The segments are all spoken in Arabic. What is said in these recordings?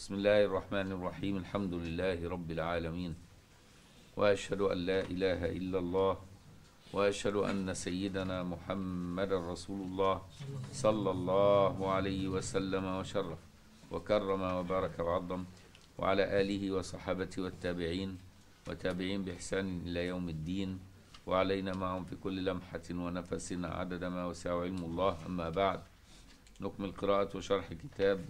بسم الله الرحمن الرحيم. الحمد لله رب العالمين، وأشهد أن لا إله إلا الله، وأشهد أن سيدنا محمد رسول الله صلى الله عليه وسلم وشرف وكرم وبارك وعظم، وعلى آله وصحابته والتابعين وتابعين بإحسان إلى يوم الدين، وعلينا معهم في كل لمحة ونفس عدد ما وسع علم الله. أما بعد، نكمل قراءة وشرح كتاب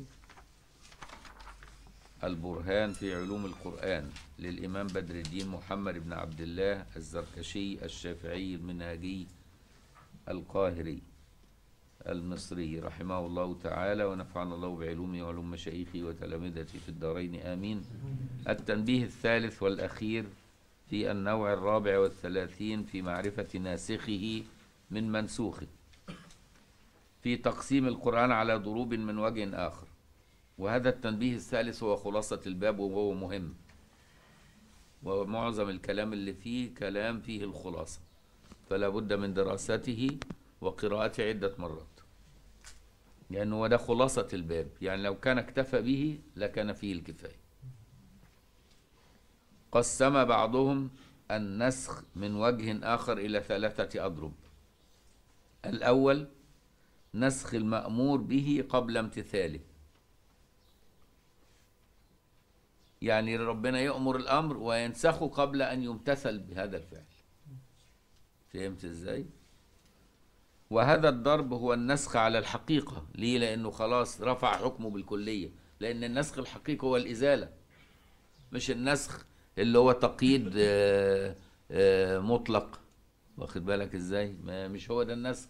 البرهان في علوم القرآن للإمام بدر الدين محمد بن عبد الله الزركشي الشافعي المنهجي القاهري المصري رحمه الله تعالى، ونفعنا الله بعلومه وعلوم مشايخه وتلامذته في الدارين آمين. التنبيه الثالث والأخير في النوع الرابع والثلاثين في معرفة ناسخه من منسوخه، في تقسيم القرآن على ضروب من وجه آخر. وهذا التنبيه الثالث هو خلاصة الباب، وهو مهم، ومعظم الكلام اللي فيه كلام فيه الخلاصة، فلا بد من دراسته وقراءته عدة مرات، لأنه هو ده خلاصة الباب. يعني لو كان اكتفى به لكان فيه الكفاية. قسم بعضهم النسخ من وجه آخر إلى 3 أضرب. الأول نسخ المأمور به قبل امتثاله، يعني ربنا يأمر الأمر وينسخه قبل أن يمتثل بهذا الفعل. فهمت إزاي؟ وهذا الضرب هو النسخ على الحقيقة. ليه؟ لأنه خلاص رفع حكمه بالكلية، لأن النسخ الحقيقي هو الإزالة، مش النسخ اللي هو تقييد مطلق. واخد بالك إزاي؟ مش هو ده النسخ.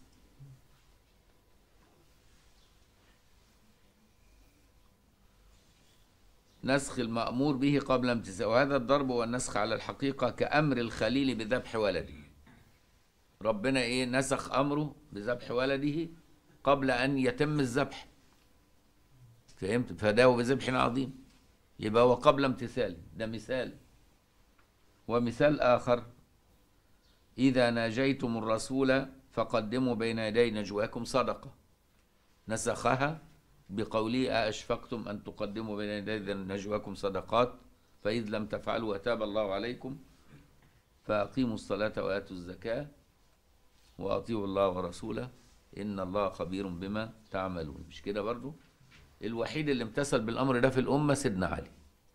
نسخ المأمور به قبل امتثاله، وهذا الضرب هو النسخ على الحقيقة، كأمر الخليل بذبح ولده. ربنا نسخ أمره بذبح ولده قبل أن يتم الذبح. فهمت؟ فداه بذبح عظيم، يبقى هو قبل امتثاله. ده مثال. ومثال آخر: إذا ناجيتم الرسول فقدموا بين يدي نجواكم صدقة. نسخها بقوله: أأشفقتم أن تقدموا بين يدي نجواكم صدقات فإذ لم تفعلوا وتاب الله عليكم فأقيموا الصلاة وآتوا الزكاة وأطيعوا الله ورسوله إن الله خبير بما تعملون. مش كده برضو؟ الوحيد اللي امتثل بالأمر ده في الأمة سيدنا علي.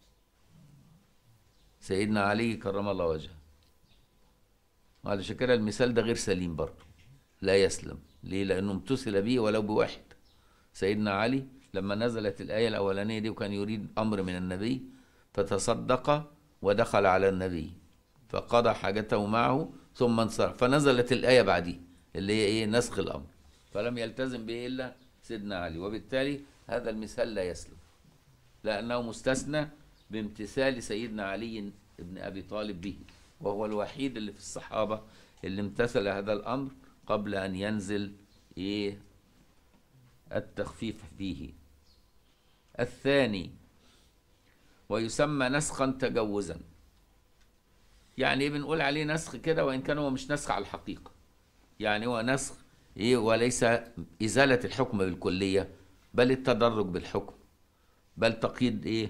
سيدنا علي كرم الله وجهه. وعلشان كده المثال ده غير سليم برضو، لا يسلم. ليه؟ لأنه امتثل به ولو بواحد. سيدنا علي لما نزلت الآية الأولانية دي وكان يريد أمر من النبي، فتصدق ودخل على النبي فقضى حاجته معه ثم انصرف، فنزلت الآية بعديه اللي هي نسخ الأمر، فلم يلتزم به إلا سيدنا علي. وبالتالي هذا المثال لا يسلم، لأنه مستثنى بامتثال سيدنا علي بن أبي طالب به، وهو الوحيد اللي في الصحابة اللي امتثل هذا الأمر قبل أن ينزل التخفيف فيه. الثاني ويسمى نسخا تجوزا، يعني بنقول عليه نسخ كده وإن كان هو مش نسخ على الحقيقة. يعني هو نسخ وليس إزالة الحكم بالكلية، بل التدرج بالحكم، بل تقييد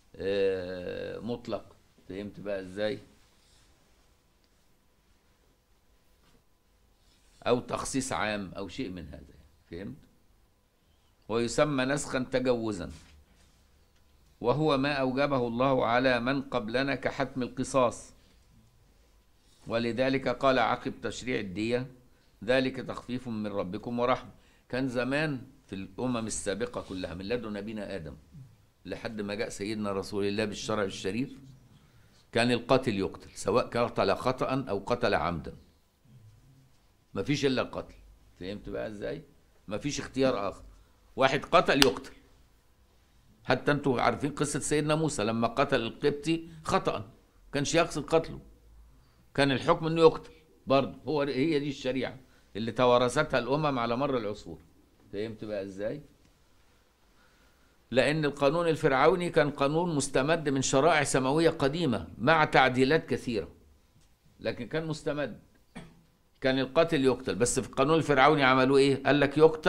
مطلق. فهمت بقى إزاي؟ أو تخصيص عام أو شيء من هذا. فهمت؟ ويسمى نسخا تجوزا، وهو ما أوجبه الله على من قبلنا كحتم القصاص. ولذلك قال عقب تشريع الدية: ذلك تخفيف من ربكم ورحمة. كان زمان في الأمم السابقة كلها من لدن نبينا آدم لحد ما جاء سيدنا رسول الله بالشرع الشريف، كان القاتل يقتل، سواء قتل خطأ أو قتل عمدا، مفيش إلا القتل. فهمت بقى إزاي؟ مفيش اختيار آخر، واحد قتل يقتل. حتى انتوا عارفين قصة سيدنا موسى لما قتل القبطي خطأ، كانش يقصد قتله، كان الحكم انه يقتل برضه. هي دي الشريعة اللي توارثتها الأمم على مر العصور. فهمت بقى ازاي؟ لأن القانون الفرعوني كان قانون مستمد من شرائع سماوية قديمة مع تعديلات كثيرة، لكن كان مستمد. كان القاتل يقتل، بس في القانون الفرعوني عملوا قال لك يقتل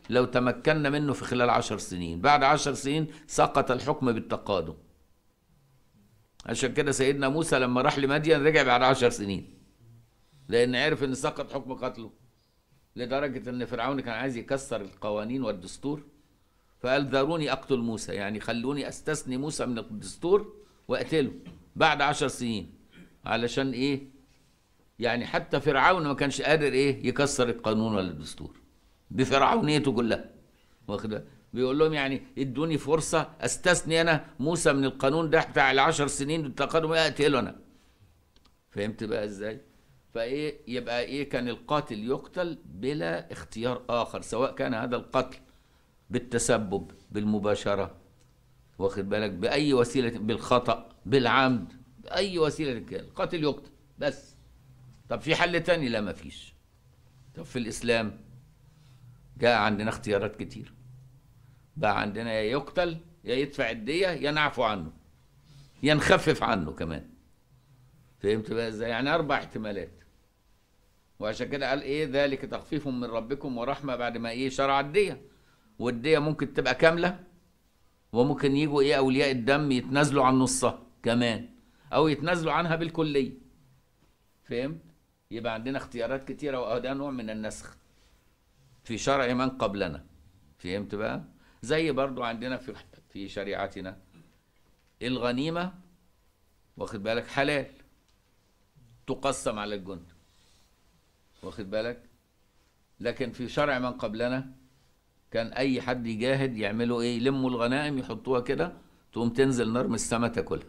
لو تمكنا منه في خلال 10 سنين، بعد 10 سنين سقط الحكم بالتقادم. عشان كده سيدنا موسى لما راح لمدين رجع بعد 10 سنين، لأن عرف إن سقط حكم قتله، لدرجة إن فرعون كان عايز يكسر القوانين والدستور، فقال ذروني أقتل موسى، يعني خلوني أستثني موسى من الدستور وأقتله بعد 10 سنين. علشان إيه؟ يعني حتى فرعون ما كانش قادر إيه يكسر القانون ولا الدستور بفرعونيته كلها، واخد بالك؟ بيقول لهم يعني ادوني فرصة استثني أنا موسى من القانون ده بتاع ال10 سنين بالتقادم، أقتله أنا. فهمت بقى إزاي؟ فايه يبقى ايه؟ كان القاتل يقتل بلا اختيار اخر، سواء كان هذا القتل بالتسبب، بالمباشره، واخد بالك، باي وسيله، بالخطا، بالعمد، باي وسيله كان القاتل يقتل بس. طب في حل تاني؟ لا، ما فيش. طب في الاسلام جاء عندنا اختيارات كتير، بقى عندنا يا يقتل يا يدفع الديه يا نعفو عنه يا نخفف عنه كمان. فهمت بقى ازاي؟ يعني 4 احتمالات. وعشان كده قال ايه؟ ذلك تخفيف من ربكم ورحمه، بعد ما ايه شرع الديه. والديه ممكن تبقى كامله، وممكن يجوا ايه اولياء الدم يتنازلوا عن نصها كمان، او يتنازلوا عنها بالكليه. فهمت؟ يبقى عندنا اختيارات كتيره، وده نوع من النسخ في شرع من قبلنا. فهمت بقى؟ زي برضو عندنا في شريعتنا الغنيمه، واخد بالك، حلال تقسم على الجند، واخد بالك. لكن في شرع من قبلنا كان اي حد يجاهد يعملوا ايه؟ يلموا الغنائم يحطوها كده، تقوم تنزل نار من السماء تاكلها.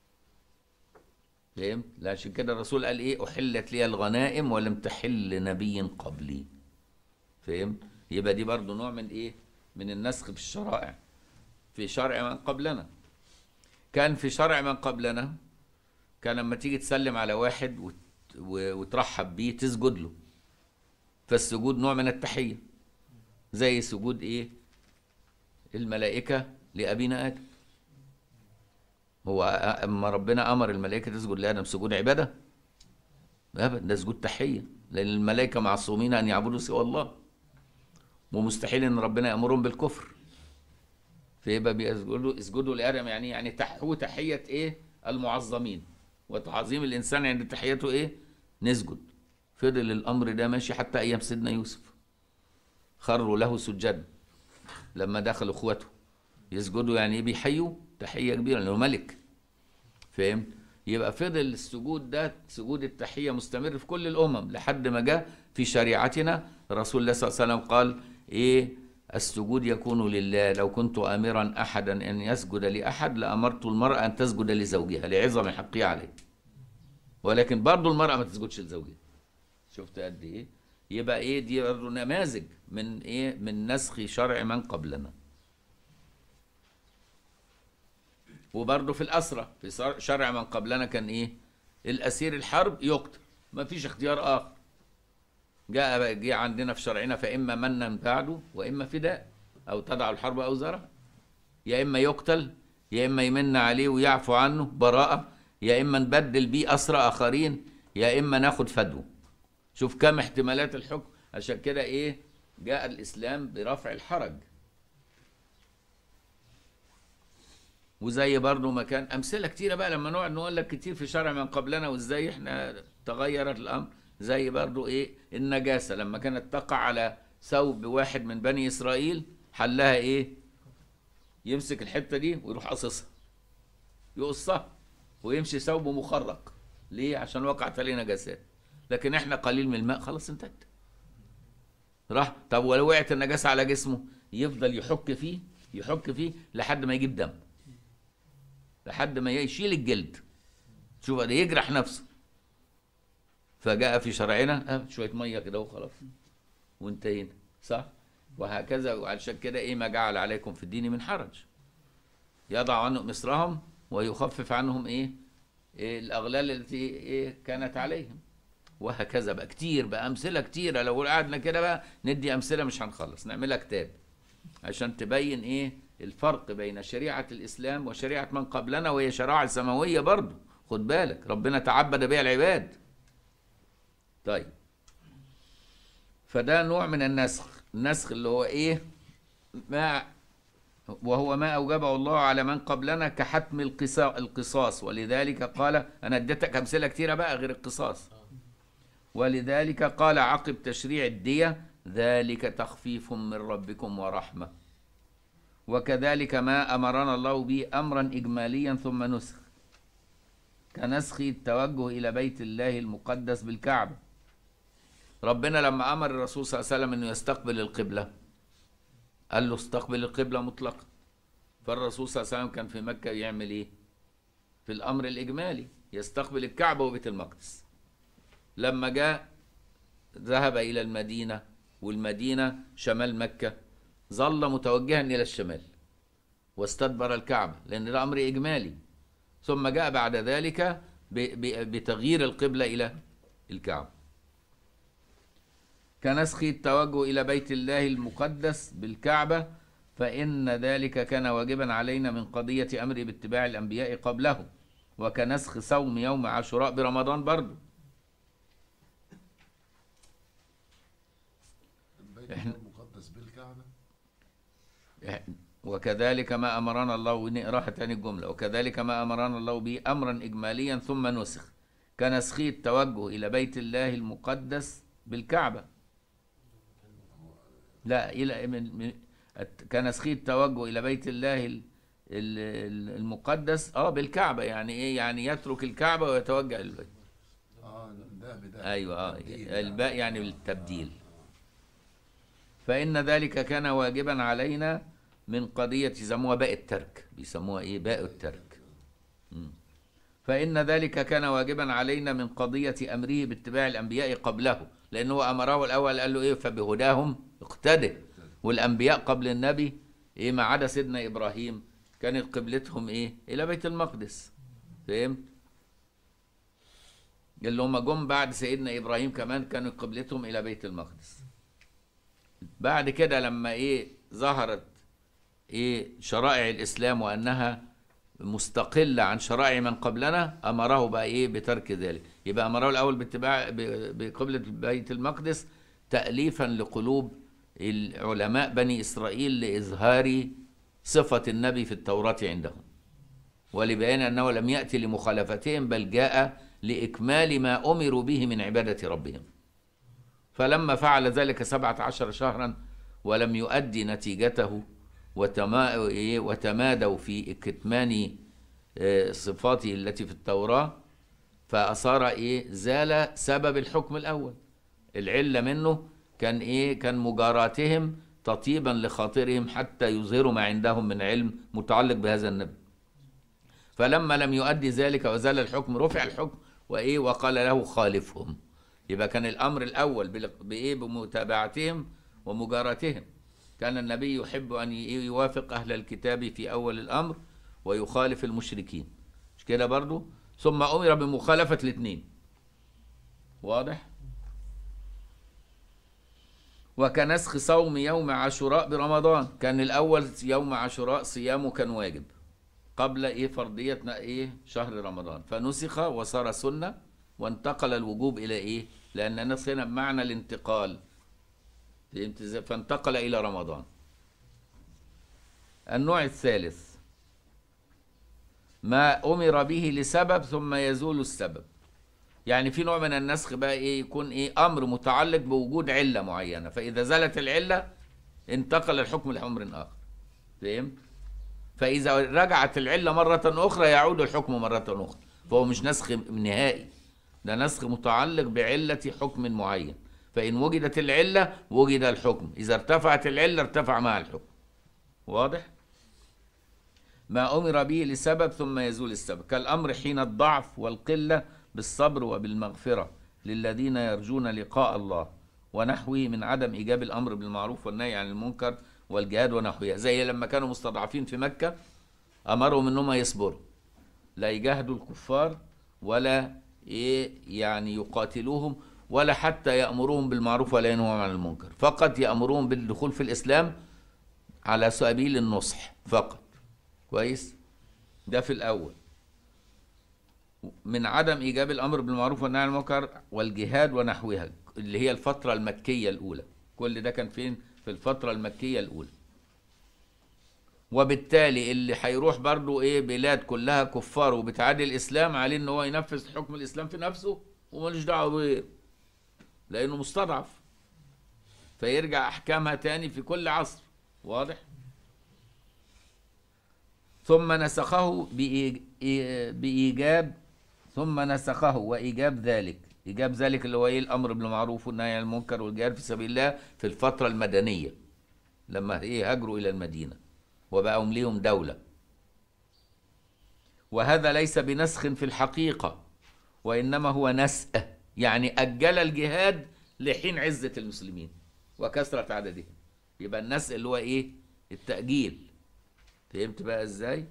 فهمت؟ عشان كده الرسول قال ايه؟ احلت لي الغنائم ولم تحل نبي قبلي. فهمت؟ يبقى دي برضو نوع من ايه؟ من النسخ في الشرائع. في شرع من قبلنا كان في شرع من قبلنا كان لما تيجي تسلم على واحد وترحب بيه تسجد له، فالسجود نوع من التحية، زي سجود ايه؟ الملائكة لأبينا آدم. هو اما ربنا امر الملائكة تسجد لآدم سجود عبادة؟ ابدا، ده سجود تحية، لأن الملائكة معصومين أن يعبدوا سوى الله، ومستحيل أن ربنا يأمرهم بالكفر. فيبقى اسجدوا لآدم، يعني تحووا تحية ايه؟ المعظمين، وتعظيم الإنسان عند تحيته ايه؟ نسجد. فضل الأمر ده ماشي حتى أيام سيدنا يوسف، خروا له سجدا لما دخلوا اخوته يسجدوا، يعني ايه؟ بيحيوا تحيه كبيره لانه ملك. فهمت؟ يبقى فضل السجود ده، سجود التحيه، مستمر في كل الامم لحد ما جاء في شريعتنا رسول الله صلى الله عليه وسلم قال ايه؟ السجود يكون لله، لو كنت امرا احدا ان يسجد لاحد لامرت المراه ان تسجد لزوجها لعظم حقها عليه، ولكن برضه المراه ما تسجدش لزوجها. شفت قد ايه؟ يبقى ايه؟ دي برضه نماذج من ايه؟ من نسخ شرع من قبلنا. وبرضه في الأسرة في شرع من قبلنا كان ايه؟ الأسير الحرب يقتل، ما فيش اختيار آخر. جاء عندنا في شرعنا فإما منا بعده وإما فداء، أو تدع الحرب أوزارها. يا إما يقتل، يا إما يمن عليه ويعفو عنه براءة، يا إما نبدل بيه أسرى آخرين، يا إما ناخد فدوه. شوف كم احتمالات الحكم. عشان كده ايه؟ جاء الإسلام برفع الحرج. وزي برضو ما كان أمثلة كتيرة بقى لما نقعد نقول لك كتير في شرع من قبلنا وازاي احنا تغيرت الأمر. زي برضو ايه؟ النجاسة لما كانت تقع على ثوب واحد من بني إسرائيل، حلها ايه؟ يمسك الحتة دي ويروح قصصها، يقصها ويمشي ثوبه مخرق. ليه؟ عشان وقعت عليه نجاسات. لكن احنا قليل من الماء خلاص انتهت، راح. طب ولو وقعت النجاسة على جسمه يفضل يحك فيه لحد ما يجيب دم، لحد ما يشيل الجلد. شوف ده يجرح نفسه. فجاء في شرعنا شوية مية كده وخلاص وانتهينا، صح؟ وهكذا. وعشان كده ايه؟ ما جعل عليكم في الدين من حرج، يضع عنهم إصرهم ويخفف عنهم ايه؟ الأغلال التي ايه كانت عليهم. وهكذا بقى كتير بقى، أمثلة كتيرة. لو قعدنا كده بقى ندي أمثلة مش هنخلص، نعملها كتاب عشان تبين ايه الفرق بين شريعة الإسلام وشريعة من قبلنا، وهي شرائع سماوية برضو. خد بالك ربنا تعبد بها العباد. طيب، فده نوع من النسخ. النسخ اللي هو ايه؟ ما وهو ما أوجبه الله على من قبلنا كحتم القصاص، ولذلك قال، أنا اديتك أمثلة كتيرة بقى غير القصاص، ولذلك قال عقب تشريع الدية: ذلك تخفيف من ربكم ورحمة. وكذلك ما أمرنا الله به أمرا إجماليا ثم نسخ، كنسخ التوجه إلى بيت الله المقدس بالكعبة. ربنا لما أمر الرسول صلى الله عليه وسلم أنه يستقبل القبلة، قال له استقبل القبلة مطلقا. فالرسول صلى الله عليه وسلم كان في مكة يعمل ايه؟ في الأمر الإجمالي يستقبل الكعبة وبيت المقدس. لما جاء ذهب إلى المدينة، والمدينة شمال مكة، ظل متوجها إلى الشمال واستدبر الكعبة، لأن ده أمر إجمالي. ثم جاء بعد ذلك بتغيير القبلة إلى الكعبة. كنسخ التوجه إلى بيت الله المقدس بالكعبة، فإن ذلك كان واجبا علينا من قضية أمر باتباع الأنبياء قبله. وكنسخ صوم يوم عاشوراء برمضان برضه. البيت المقدس بالكعبة. وكذلك ما أمرنا الله، نقراها تاني الجملة: وكذلك ما أمرنا الله به أمرا إجماليا ثم نسخ، كنسخ التوجه إلى بيت الله المقدس بالكعبة. لا، كنسخ التوجه إلى بيت الله المقدس بالكعبة. يعني إيه؟ يعني يترك الكعبة ويتوجه إلى البيت. ده بده. أيوة، الباء يعني بالتبديل. فإن ذلك كان واجبا علينا من قضية، يسموها باء الترك، بيسموها إيه؟ باء الترك. فإن ذلك كان واجبا علينا من قضية أمره باتباع الأنبياء قبله، لأنه أمره الأول قال له إيه؟ فبهداهم اقتدى. والأنبياء قبل النبي إيه؟ ما عدا سيدنا إبراهيم كانت قبلتهم إيه؟ إلى بيت المقدس. فهمت؟ اللي هم جم بعد سيدنا إبراهيم كمان كانوا قبلتهم إلى بيت المقدس. بعد كده لما إيه؟ ظهرت إيه؟ شرائع الإسلام وأنها مستقلة عن شرائع من قبلنا، أمره بقى إيه؟ بترك ذلك. يبقى أمره الأول باتباع بقبلة بيت المقدس تأليفا لقلوب العلماء بني إسرائيل لإظهار صفة النبي في التوراة عندهم، ولبيان أنه لم يأتي لمخالفتهم، بل جاء لإكمال ما أمروا به من عبادة ربهم. فلما فعل ذلك 17 شهرا ولم يؤدي نتيجته، وتمادوا في كتمان صفاته التي في التوراة، فأصار إيه؟ زال سبب الحكم الأول. العلة منه كان إيه؟ كان مجاراتهم تطيبا لخاطرهم حتى يظهروا ما عندهم من علم متعلق بهذا النبي. فلما لم يؤدي ذلك وزال الحكم، رفع الحكم وإيه؟ وقال له خالفهم. يبقى كان الأمر الأول بإيه؟ بمتابعتهم ومجاراتهم. كان النبي يحب أن يوافق أهل الكتاب في أول الأمر ويخالف المشركين، مش كده برضو؟ ثم أمر بمخالفة الاثنين. واضح؟ وكنسخ صوم يوم عاشوراء برمضان، كان الأول يوم عاشوراء صيامه كان واجب قبل إيه؟ فرضية إيه؟ شهر رمضان، فنسخ وصار سنة، وانتقل الوجوب إلى إيه؟ لأن النسخ هنا بمعنى الانتقال، فانتقل إلى رمضان. النوع الثالث ما أمر به لسبب ثم يزول السبب. يعني في نوع من النسخ بقى إيه؟ يكون إيه؟ أمر متعلق بوجود علة معينة، فإذا زالت العلة انتقل الحكم لأمر آخر. فهمت؟ فإذا رجعت العلة مرة أخرى يعود الحكم مرة أخرى. فهو مش نسخ نهائي، ده نسخ متعلق بعلة حكم معين. فإن وجدت العلة وجد الحكم، إذا ارتفعت العلة ارتفع مع الحكم. واضح؟ ما أمر به لسبب ثم يزول السبب، كالأمر حين الضعف والقلة بالصبر وبالمغفرة للذين يرجون لقاء الله، ونحوه من عدم إيجاب الأمر بالمعروف والنهي عن المنكر والجهاد ونحوها. زي لما كانوا مستضعفين في مكة أمرهم أنهم يصبروا، لا يجاهدوا الكفار ولا يعني يقاتلوهم، ولا حتى يأمرون بالمعروف ولا ينهون عن المنكر، فقط يأمرون بالدخول في الإسلام على سبيل النصح فقط. كويس؟ ده في الأول. من عدم إيجاب الأمر بالمعروف والنهي عن المنكر والجهاد ونحوها، اللي هي الفترة المكية الأولى. كل ده كان فين؟ في الفترة المكية الأولى. وبالتالي اللي هيروح برضو ايه بلاد كلها كفار وبتعادي الإسلام، عليه ان هو ينفذ حكم الإسلام في نفسه ومالوش دعوة بيه، لأنه مستضعف، فيرجع أحكامها تاني في كل عصر. واضح؟ ثم نسخه بإيجاب، ثم نسخه وإيجاب ذلك. إيجاب ذلك اللي هو إيه؟ الأمر بالمعروف والنهي عن المنكر والجهاد في سبيل الله في الفترة المدنية، لما إيه هاجروا إلى المدينة وبقوا ليهم دولة. وهذا ليس بنسخ في الحقيقة، وإنما هو نسأ، يعني أجل الجهاد لحين عزة المسلمين وكثرة عددهم. يبقى النسأ اللي هو إيه؟ التأجيل. فهمت بقى إزاي؟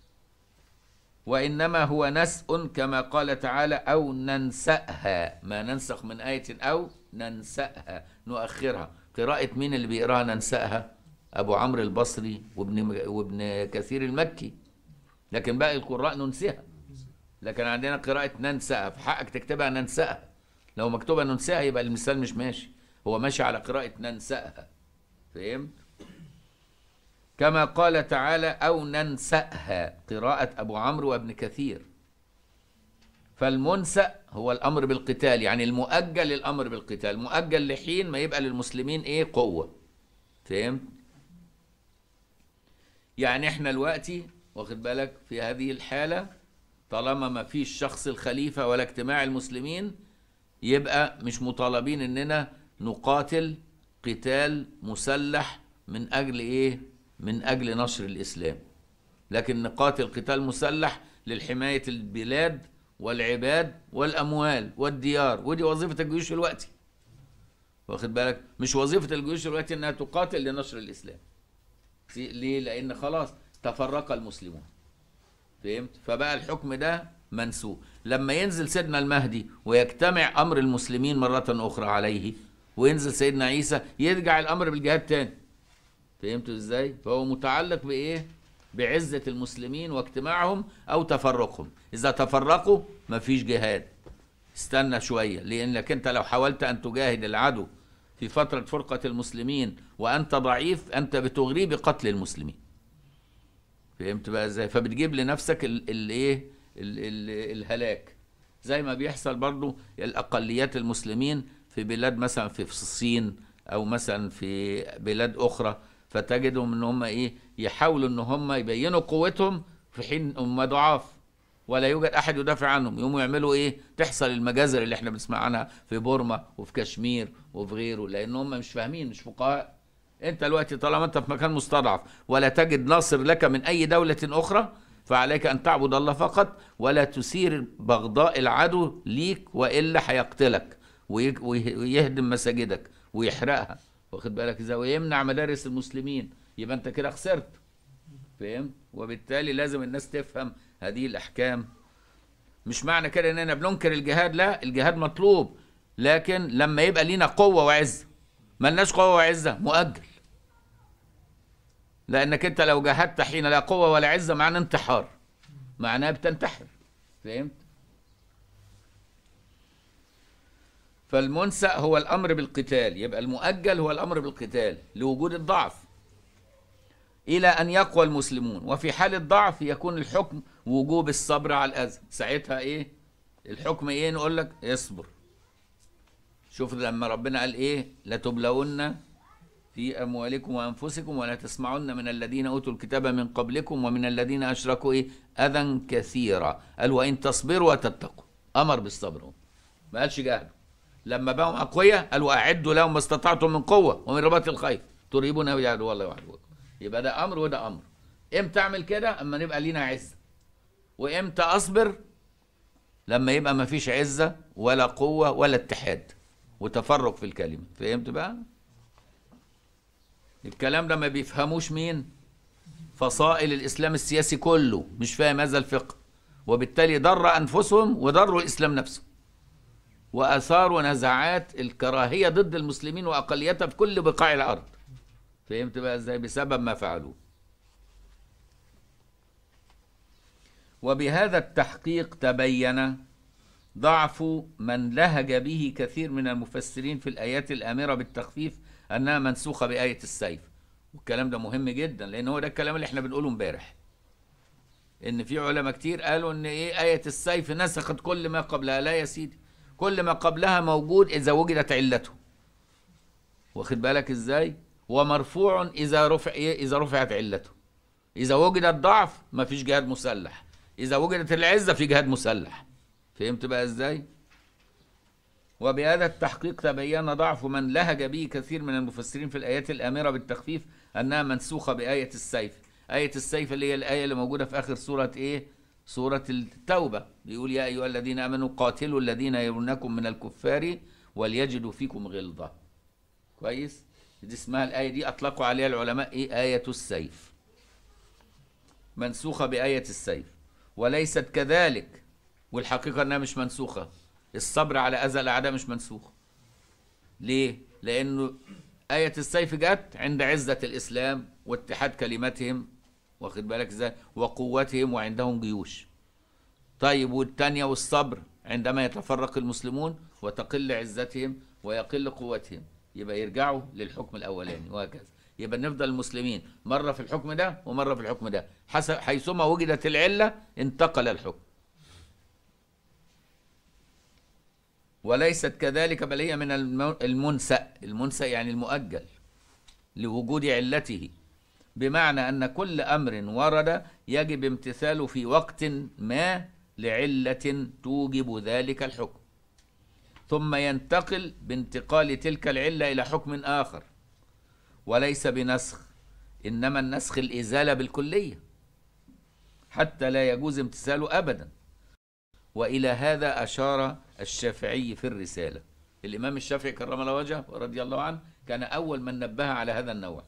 وإنما هو نسأ كما قال تعالى أو ننسأها، ما ننسخ من آية أو ننسأها نؤخرها. قراءة مين اللي بيقراها ننسأها؟ أبو عمرو البصري وابن كثير المكي. لكن باقي القراء ننسها، لكن عندنا قراءة ننسأها، في حقك تكتبها ننسأها. لو مكتوبة ننسأها يبقى المثال مش ماشي، هو ماشي على قراءة ننسأها. فهمت؟ كما قال تعالى أو ننسأها، قراءة أبو عمرو وابن كثير. فالمنسأ هو الأمر بالقتال، يعني المؤجل الأمر بالقتال، مؤجل لحين ما يبقى للمسلمين إيه؟ قوة. فهمت؟ يعني إحنا دلوقتي واخد بالك في هذه الحالة، طالما ما فيش شخص الخليفة ولا اجتماع المسلمين، يبقى مش مطالبين إننا نقاتل قتال مسلح من أجل إيه؟ من أجل نشر الإسلام، لكن نقاتل قتال مسلح للحماية البلاد والعباد والأموال والديار، ودي وظيفة الجيوش الوقتي. واخد بالك؟ مش وظيفة الجيوش الوقتي إنها تقاتل لنشر الإسلام. ليه؟ لأن خلاص تفرق المسلمون. فهمت؟ فبقى الحكم ده منسوخ. لما ينزل سيدنا المهدي ويجتمع أمر المسلمين مرة أخرى عليه، وينزل سيدنا عيسى، يرجع الأمر بالجهاد تاني. فهمتوا ازاي؟ فهو متعلق بايه؟ بعزة المسلمين واجتماعهم او تفرقهم. اذا تفرقوا مفيش جهاد، استنى شوية، لانك انت لو حاولت ان تجاهد العدو في فترة فرقة المسلمين وانت ضعيف، انت بتغري بقتل المسلمين. فهمت بقى ازاي؟ فبتجيب لنفسك الايه؟ الهلاك، زي ما بيحصل برضو الاقليات المسلمين في بلاد مثلا في الصين او مثلا في بلاد اخرى، فتجدهم ان هم ايه؟ يحاولوا ان هم يبينوا قوتهم في حين هم ضعاف ولا يوجد احد يدافع عنهم، يقوموا يعملوا ايه؟ تحصل المجازر اللي احنا بنسمع عنها في بورما وفي كشمير وفي غيره، لان هم مش فاهمين، مش فقهاء. انت دلوقتي طالما انت في مكان مستضعف ولا تجد ناصر لك من اي دولة اخرى، فعليك ان تعبد الله فقط، ولا تثير بغضاء العدو ليك، والا هيقتلك ويهدم مساجدك ويحرقها. واخد بالك ازاي؟ ويمنع مدارس المسلمين، يبقى انت كده خسرت. فاهم؟ وبالتالي لازم الناس تفهم هذه الاحكام. مش معنى كده اننا بننكر الجهاد، لا، الجهاد مطلوب، لكن لما يبقى لينا قوة وعزة. ملناش قوة وعزة، مؤجل. لانك انت لو جاهدت حين لا قوة ولا عزة معناه انتحار، معناه بتنتحر. فهمت؟ فالمنسأ هو الأمر بالقتال، يبقى المؤجل هو الأمر بالقتال لوجود الضعف إلى أن يقوى المسلمون. وفي حال الضعف يكون الحكم وجوب الصبر على الأذى. ساعتها إيه؟ الحكم إيه؟ نقول لك اصبر. شوف لما ربنا قال إيه؟ لتبلون في أموالكم وأنفسكم ولا تسمعن من الذين أوتوا الكتاب من قبلكم ومن الذين أشركوا إيه؟ أذى كثيرا. قال وإن تصبروا وتتقوا. أمر بالصبر، ما قالش جاهدوا. لما بقوا أقوياء قالوا أعدوا لهم ما استطعتم من قوة ومن رباط الخيل ترهبون به عدو الله وعدوكم. يبقى ده أمر وده أمر. إمتى أعمل كده؟ أما نبقى لينا عزة. وإمتى أصبر؟ لما يبقى ما فيش عزة ولا قوة ولا اتحاد وتفرق في الكلمة. فهمت بقى؟ الكلام ده ما بيفهموش مين؟ فصائل الإسلام السياسي كله مش فاهم هذا الفقه، وبالتالي ضر أنفسهم وضروا الإسلام نفسه، وأثاروا نزعات الكراهية ضد المسلمين وأقليتها في كل بقاع الأرض. فهمت بقى ازاي؟ بسبب ما فعلوه. وبهذا التحقيق تبين ضعف من لهج به كثير من المفسرين في الآيات الآمرة بالتخفيف أنها منسوخة بآية السيف. والكلام ده مهم جدا، لأن هو ده الكلام اللي احنا بنقوله امبارح، إن في علماء كتير قالوا إن إيه آية السيف نسخت كل ما قبلها. لا يا سيدي، كل ما قبلها موجود إذا وجدت علته، واخد بالك إزاي؟ ومرفوع إذا رفع إيه؟ إذا رفعت علته. إذا وجد الضعف ما فيش جهاد مسلح، إذا وجدت العزة في جهاد مسلح. فهمت بقى إزاي؟ وبهذا التحقيق تبين ضعف من لهج به كثير من المفسرين في الآيات الآمرة بالتخفيف أنها منسوخة بآية السيف. آية السيف اللي هي الآية اللي موجودة في آخر سورة إيه؟ سورة التوبة، بيقول يا أيها الذين آمنوا قاتلوا الذين يلونكم من الكفار وليجدوا فيكم غلظة. كويس؟ دي اسمها الآية دي، أطلقوا عليها العلماء إيه؟ آية السيف، منسوخة بآية السيف. وليست كذلك، والحقيقة أنها مش منسوخة. الصبر على أذى الأعداء مش منسوخ. ليه؟ لأنه آية السيف جت عند عزة الإسلام واتحاد كلمتهم، واخد بالك ازاي؟ وقوتهم وعندهم جيوش. طيب والتانية والصبر عندما يتفرق المسلمون وتقل عزتهم ويقل قوتهم، يبقى يرجعوا للحكم الأولاني، وهكذا. يبقى نفضل المسلمين مرة في الحكم ده ومرة في الحكم ده، حيثما وجدت العلة انتقل الحكم. وليست كذلك، بل هي من المنسأ. المنسأ يعني المؤجل لوجود علته، بمعنى أن كل أمر ورد يجب امتثاله في وقت ما لعلة توجب ذلك الحكم، ثم ينتقل بانتقال تلك العلة إلى حكم آخر، وليس بنسخ، إنما النسخ الإزالة بالكلية حتى لا يجوز امتثاله أبدا. وإلى هذا أشار الشافعي في الرسالة. الإمام الشافعي كرم الله وجهه رضي الله عنه كان أول من نبه على هذا النوع.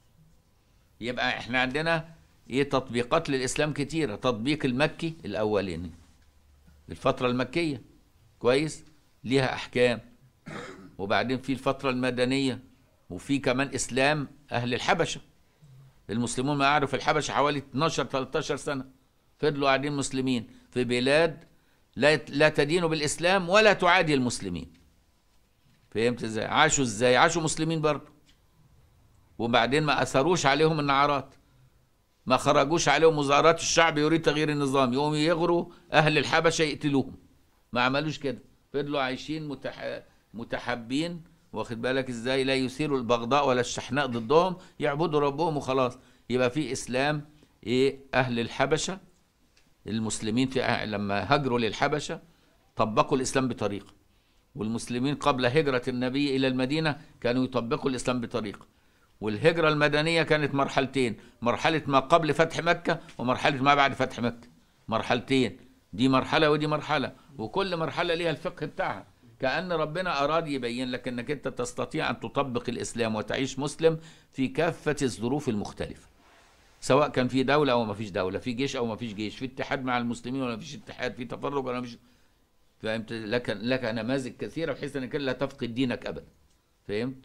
يبقى احنا عندنا ايه تطبيقات للإسلام كتيرة. تطبيق المكي الأولاني، الفترة المكية، كويس، ليها أحكام. وبعدين في الفترة المدنية، وفي كمان إسلام أهل الحبشة. المسلمون ما قعدوا في الحبشة حوالي 12-13 سنة، فضلوا قاعدين مسلمين في بلاد لا تدين بالإسلام ولا تعادي المسلمين. فهمت ازاي؟ عاشوا ازاي؟ عاشوا مسلمين برضه. وبعدين ما أثروش عليهم النعرات، ما خرجوش عليهم مظاهرات الشعب يريد تغيير النظام يقوموا يغروا أهل الحبشة يقتلوهم. ما عملوش كده، فضلوا عايشين متحابين، واخد بالك ازاي؟ لا يثيروا البغضاء ولا الشحناء ضدهم، يعبدوا ربهم وخلاص. يبقى في إسلام ايه أهل الحبشة. المسلمين لما هاجروا للحبشة طبقوا الإسلام بطريقة، والمسلمين قبل هجرة النبي إلى المدينة كانوا يطبقوا الإسلام بطريقة. والهجرة المدنية كانت مرحلتين، مرحلة ما قبل فتح مكة ومرحلة ما بعد فتح مكة. مرحلتين، دي مرحلة ودي مرحلة، وكل مرحلة ليها الفقه بتاعها. كأن ربنا أراد يبين لك أنك أنت تستطيع أن تطبق الإسلام وتعيش مسلم في كافة الظروف المختلفة، سواء كان في دولة أو ما فيش دولة، في جيش أو ما فيش جيش، في اتحاد مع المسلمين ولا ما فيش اتحاد، في تفرق ولا ما فيش. فهمت؟ لك نماذج كثيرة بحيث أنك لا تفقد دينك أبدا. فهمت؟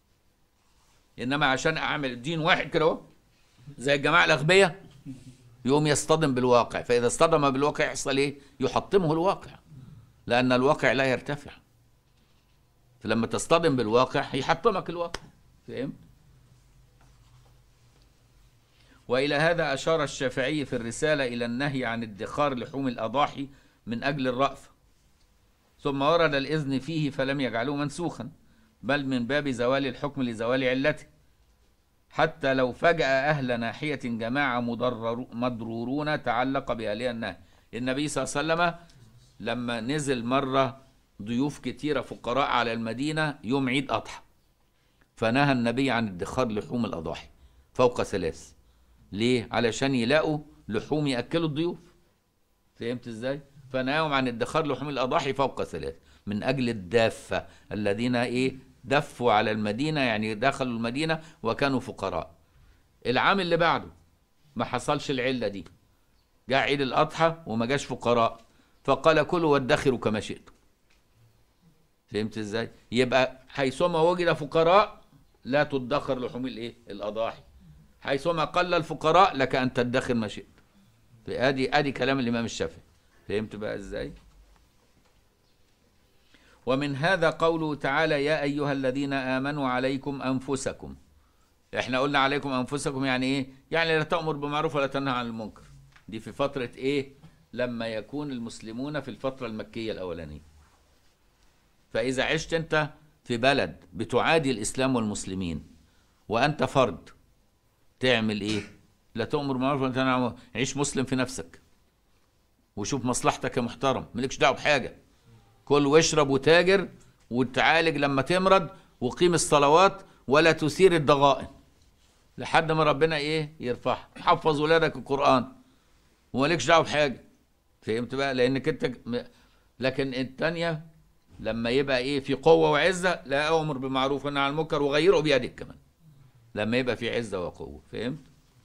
إنما عشان أعمل دين واحد كده اهو زي الجماعة الأغبياء، يقوم يصطدم بالواقع، فإذا اصطدم بالواقع يحصل إيه؟ يحطمه الواقع، لأن الواقع لا يرتفع. فلما تصطدم بالواقع يحطمك الواقع. فهمت؟ وإلى هذا أشار الشافعي في الرسالة إلى النهي عن ادخار لحوم الأضاحي من أجل الرأفة، ثم ورد الإذن فيه فلم يجعله منسوخا، بل من باب زوال الحكم لزوال علته. حتى لو فجأ أهل ناحية جماعة مضرورون تعلق بأهلها النهي. النبي صلى الله عليه وسلم لما نزل مرة ضيوف كتيرة فقراء على المدينة يوم عيد أضحى، فنهى النبي عن ادخار لحوم الأضاحي فوق 3. ليه؟ علشان يلاقوا لحوم يأكلوا الضيوف. فهمت ازاي؟ فنهاهم عن ادخار لحوم الأضاحي فوق 3 من أجل الدافة الذين ايه دفوا على المدينة، يعني دخلوا المدينة وكانوا فقراء. العام اللي بعده ما حصلش العلة دي، جاء عيد الأضحى وما جاش فقراء، فقال كلوا وادخروا كما شئتم. فهمت ازاي؟ يبقى حيثما وجد فقراء لا تدخر لحوم الايه الأضاحي، حيثما قل الفقراء لك أن تدخر ما شئت. ادي كلام الإمام الشافعي. فهمت بقى ازاي؟ ومن هذا قوله تعالى يا أيها الذين آمنوا عليكم أنفسكم. احنا قلنا عليكم أنفسكم يعني ايه؟ يعني لا تأمر بالمعروف ولا تنهى عن المنكر. دي في فترة ايه؟ لما يكون المسلمون في الفترة المكية الأولانية. فإذا عشت انت في بلد بتعادي الإسلام والمسلمين وأنت فرد، تعمل ايه؟ لا تأمر بالمعروف ولا تنهى عن المنكر. عيش مسلم في نفسك وشوف مصلحتك يا محترم، مالكش دعوة بحاجة. كل واشرب وتاجر وتعالج لما تمرض، وقيم الصلوات ولا تثير الضغائن لحد ما ربنا ايه يرفعها. حفظ ولادك القرآن ومالكش دعوه بحاجه. فهمت بقى؟ لانك انت لكن الثانيه لما يبقى ايه في قوه وعزه، لا امر بالمعروف ونهى عن المنكر وغيره بيدك كمان لما يبقى في عزه وقوه. فهمت؟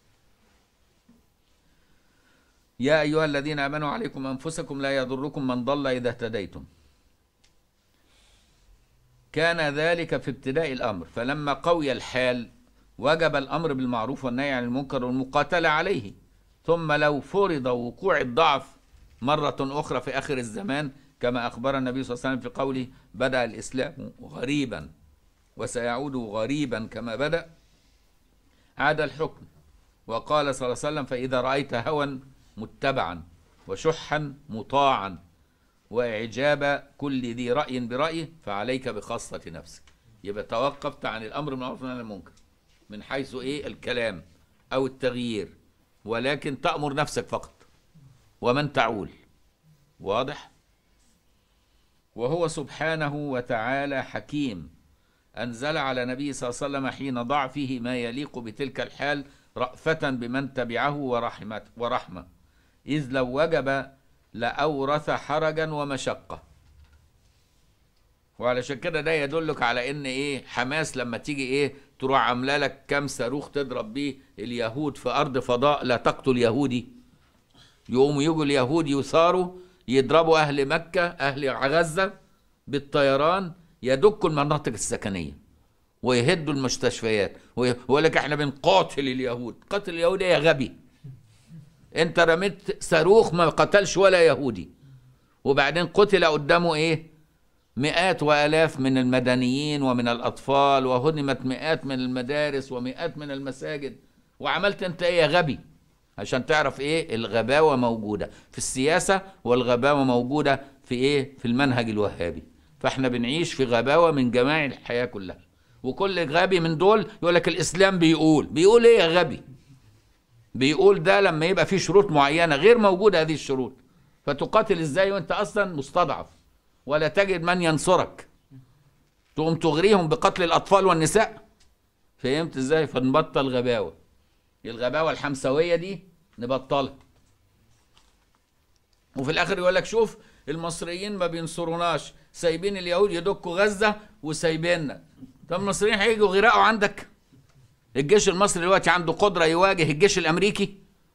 يا ايها الذين امنوا عليكم انفسكم لا يضركم من ضل اذا اهتديتم. كان ذلك في ابتداء الامر، فلما قوي الحال وجب الامر بالمعروف والنهي عن المنكر والمقاتله عليه. ثم لو فرض وقوع الضعف مرة أخرى في آخر الزمان كما أخبر النبي صلى الله عليه وسلم في قوله بدأ الإسلام غريبا وسيعود غريبا كما بدأ، عاد الحكم. وقال صلى الله عليه وسلم فإذا رأيت هوى متبعا وشحا مطاعا وإعجاب كل ذي رأي برأيه فعليك بخاصة نفسك. يبقى توقفت عن الأمر بالمعروف والنهي عن المنكر من حيث إيه الكلام أو التغيير، ولكن تأمر نفسك فقط ومن تعول. واضح؟ وهو سبحانه وتعالى حكيم أنزل على نبيه صلى الله عليه وسلم حين ضعفه ما يليق بتلك الحال رأفة بمن تبعه ورحمة، إذ لو وجب لأورث حرجا ومشقة. وعلشان كده ده يدلك على ان ايه حماس لما تيجي ايه تروح عامله لك كام صاروخ تضرب بيه اليهود في ارض فضاء لا تقتل يهودي، يقوموا يجوا اليهود يثاروا يضربوا اهل مكه اهل غزه بالطيران، يدكوا المناطق السكنيه ويهدوا المستشفيات ويقول لك احنا بنقاتل اليهود. قتل اليهود يا غبي؟ انت رميت صاروخ ما قتلش ولا يهودي، وبعدين قتل قدامه ايه مئات وآلاف من المدنيين ومن الأطفال، وهدمت مئات من المدارس ومئات من المساجد. وعملت انت ايه يا غبي؟ عشان تعرف ايه الغباوة موجودة في السياسة، والغباوة موجودة في ايه في المنهج الوهابي. فاحنا بنعيش في غباوة من جماع الحياة كلها، وكل غبي من دول يقول لك الإسلام بيقول ايه يا غبي؟ بيقول ده لما يبقى فيه شروط معينة غير موجودة هذه الشروط، فتقاتل ازاي وانت اصلا مستضعف ولا تجد من ينصرك؟ تقوم تغريهم بقتل الأطفال والنساء. فهمت ازاي؟ فنبطل غباوة. الغباوة الحمسوية دي نبطلها. وفي الآخر يقول لك شوف المصريين ما بينصروناش، سايبين اليهود يدكوا غزة وسايبيننا. طب المصريين هيجوا غراقوا عندك؟ الجيش المصري دلوقتي عنده قدرة يواجه الجيش الأمريكي؟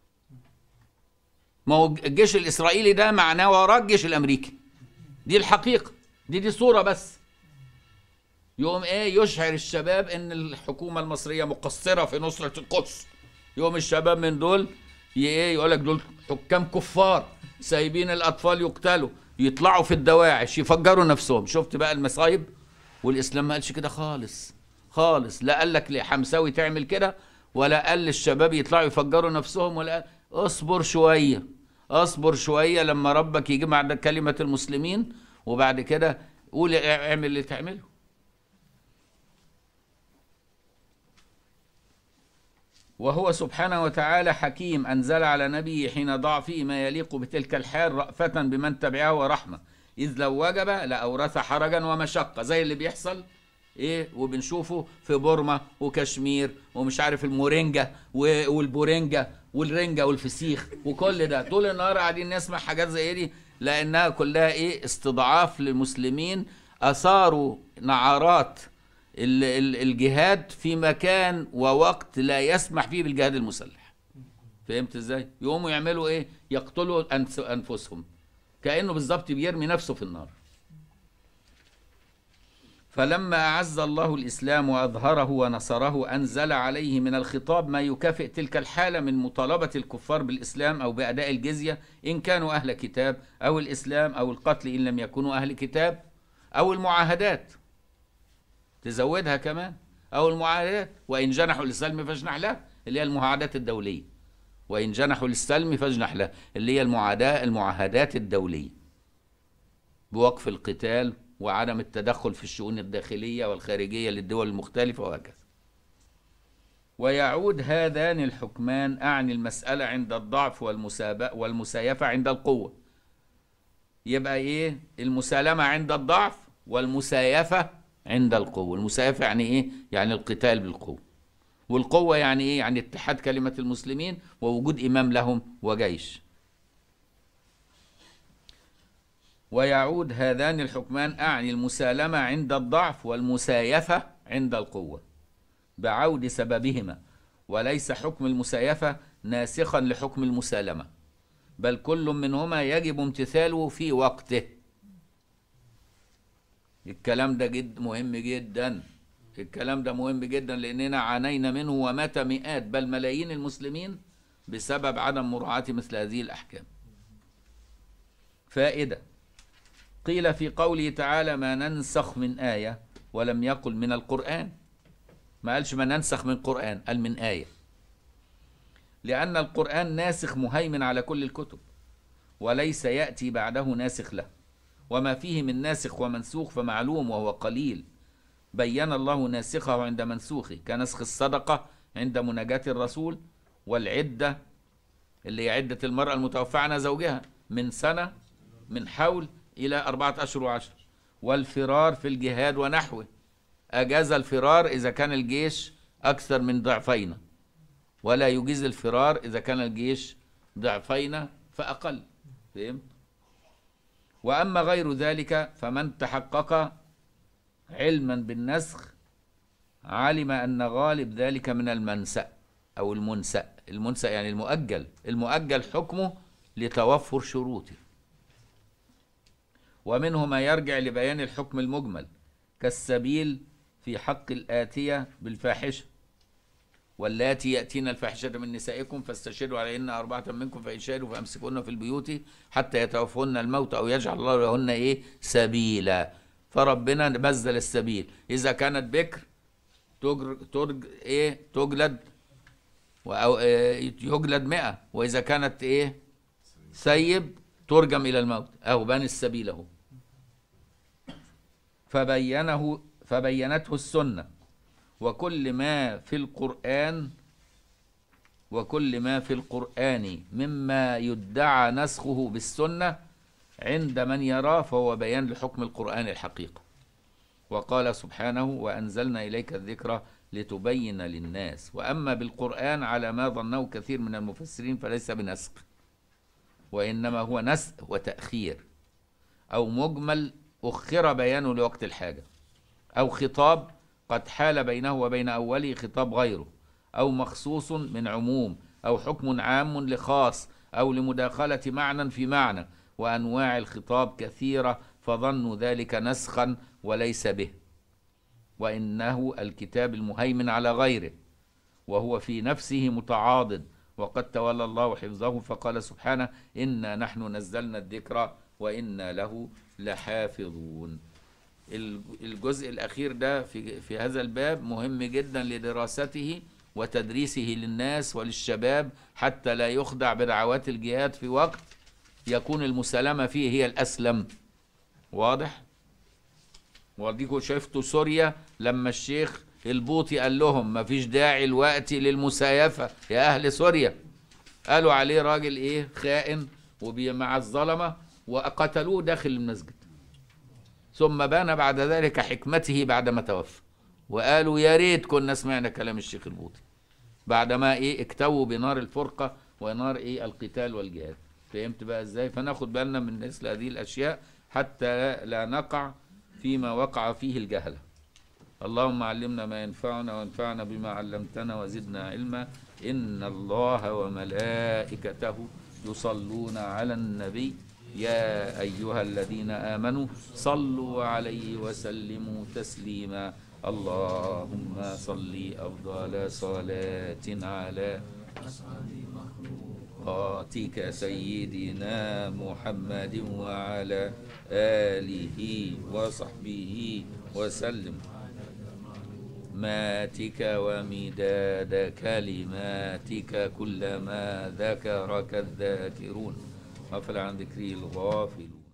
ما هو الجيش الإسرائيلي ده معناه وراه الجيش الأمريكي. دي الحقيقة، دي صورة بس. يقوم ايه يشعر الشباب ان الحكومة المصرية مقصرة في نصرة القدس. يقوم الشباب من دول ايه يقول لك دول حكام كفار سايبين الاطفال يقتلوا، يطلعوا في الدواعش يفجروا نفسهم. شفت بقى المصايب؟ والاسلام ما قالش كده خالص خالص. لا قال لك لحمساوي تعمل كده، ولا قال للشباب يطلعوا يفجروا نفسهم، ولا قال اصبر شوية اصبر شوية لما ربك يجمع كلمة المسلمين، وبعد كده قول اعمل اللي تعمله. وهو سبحانه وتعالى حكيم أنزل على نبيه حين ضعفه ما يليق بتلك الحال رأفة بمن تبعه ورحمة، إذ لو وجب لأورث حرجا ومشقة، زي اللي بيحصل ايه وبنشوفه في بورما وكشمير ومش عارف المورينجا والبورينجا والرنجة والفسيخ وكل ده. طول النهار قاعدين نسمع حاجات زي دي، لأنها كلها ايه استضعاف للمسلمين. أثاروا نعرات الجهاد في مكان ووقت لا يسمح فيه بالجهاد المسلح. فهمت ازاي؟ يقوموا يعملوا ايه؟ يقتلوا أنفسهم، كأنه بالظبط بيرمي نفسه في النار. فلما أعز الله الإسلام وأظهره ونصره أنزل عليه من الخطاب ما يكافئ تلك الحالة من مطالبة الكفار بالإسلام أو بأداء الجزية إن كانوا أهل كتاب، أو الإسلام أو القتل إن لم يكونوا أهل كتاب، أو المعاهدات تزودها كمان، أو المعاهدات، وإن جنحوا للسلم فاجنح له، اللي هي المعاهدات الدولية. وإن جنحوا للسلم فاجنح له، اللي هي المعاهدات الدولية بوقف القتال وعدم التدخل في الشؤون الداخلية والخارجية للدول المختلفة وهكذا. ويعود هذان الحكمان، أعني المسألة عند الضعف والمسايفة عند القوة. يبقى إيه؟ المسالمة عند الضعف والمسايفة عند القوة. المسايفة يعني إيه؟ يعني القتال بالقوة. والقوة يعني إيه؟ يعني اتحاد كلمة المسلمين ووجود إمام لهم وجيش. ويعود هذان الحكمان، أعني المسالمة عند الضعف والمسايفة عند القوة بعود سببهما، وليس حكم المسايفة ناسخا لحكم المسالمة، بل كل منهما يجب امتثاله في وقته. الكلام ده مهم جدا. الكلام ده مهم جدا، لأننا عانينا منه ومات مئات بل ملايين المسلمين بسبب عدم مراعاة مثل هذه الأحكام. فائدة: قيل في قوله تعالى: ما ننسخ من آية، ولم يقل من القرآن. ما قالش ما ننسخ من القرآن، قال من آية، لأن القرآن ناسخ مهيمن على كل الكتب، وليس يأتي بعده ناسخ له. وما فيه من ناسخ ومنسوخ فمعلوم وهو قليل، بين الله ناسخه عند منسوخه، كنسخ الصدقة عند مناجاة الرسول، والعدة اللي هي عدة المرأة المتوفى عنها زوجها من سنة، من حول إلى 4 أشهر و10، والفرار في الجهاد ونحوه، أجاز الفرار إذا كان الجيش أكثر من ضعفين، ولا يجيز الفرار إذا كان الجيش ضعفين فأقل. فهمت؟ وأما غير ذلك فمن تحقق علما بالنسخ علم أن غالب ذلك من المنسأ أو المنسأ. المنسأ يعني المؤجل حكمه لتوفر شروطه. ومنه ما يرجع لبيان الحكم المجمل، كالسبيل في حق الآتية بالفاحشة، واللاتي يأتين الفاحشة من نسائكم فاستشهدوا عليهن 4 منكم، فإن شهدوا فأمسكوهن في البيوت حتى يتوفهن الموت أو يجعل الله لهن إيه؟ سبيلا. فربنا نزل السبيل. إذا كانت بكر تجلد أو يجلد 100، وإذا كانت إيه؟ سيب ترجم إلى الموت. أهو بان السبيل أهو. فبينته السنة، وكل ما في القرآن مما يدعى نسخه بالسنة عند من يراه فهو بيان لحكم القرآن الحقيقة. وقال سبحانه: وأنزلنا إليك الذكر لتبين للناس. وأما بالقرآن على ما ظنه كثير من المفسرين فليس بنسخ، وإنما هو نسخ وتأخير، أو مجمل أخر بيانه لوقت الحاجة، أو خطاب قد حال بينه وبين أوله خطاب غيره، أو مخصوص من عموم، أو حكم عام لخاص، أو لمداخلة معنى في معنى. وأنواع الخطاب كثيرة، فظنوا ذلك نسخا وليس به، وإنه الكتاب المهيمن على غيره، وهو في نفسه متعاضد، وقد تولى الله حفظه، فقال سبحانه: إنا نحن نزلنا الذكر وإنا له لحافظون. الجزء الأخير ده في هذا الباب مهم جدا لدراسته وتدريسه للناس وللشباب، حتى لا يخدع بدعوات الجهاد في وقت يكون المسالمة فيه هي الأسلم. واضح؟ وديكوا شفتوا سوريا لما الشيخ البوطي قال لهم ما فيش داعي الوقت للمسايفة يا أهل سوريا، قالوا عليه راجل إيه؟ خائن ومع الظلمة، وقتلوه داخل المسجد. ثم بان بعد ذلك حكمته بعدما توفى، وقالوا يا ريت كنا سمعنا كلام الشيخ البوطي بعدما إيه؟ اكتووا بنار الفرقة ونار إيه؟ القتال والجهاد. فهمت بقى إزاي؟ فناخد بالنا من مثل هذه الأشياء حتى لا نقع فيما وقع فيه الجهلة. اللهم علمنا ما ينفعنا وانفعنا بما علمتنا وزدنا علما. إن الله وملائكته يصلون على النبي يا أيها الذين آمنوا صلوا عليه وسلموا تسليما. اللهم صل أفضل صلاة على أسعد مخلوق مرضاتك سيدنا محمد وعلى آله وصحبه وسلم ماتك ومداد كلماتك كلما ذكرك الذاكرون غفل عن ذكره الغافلون.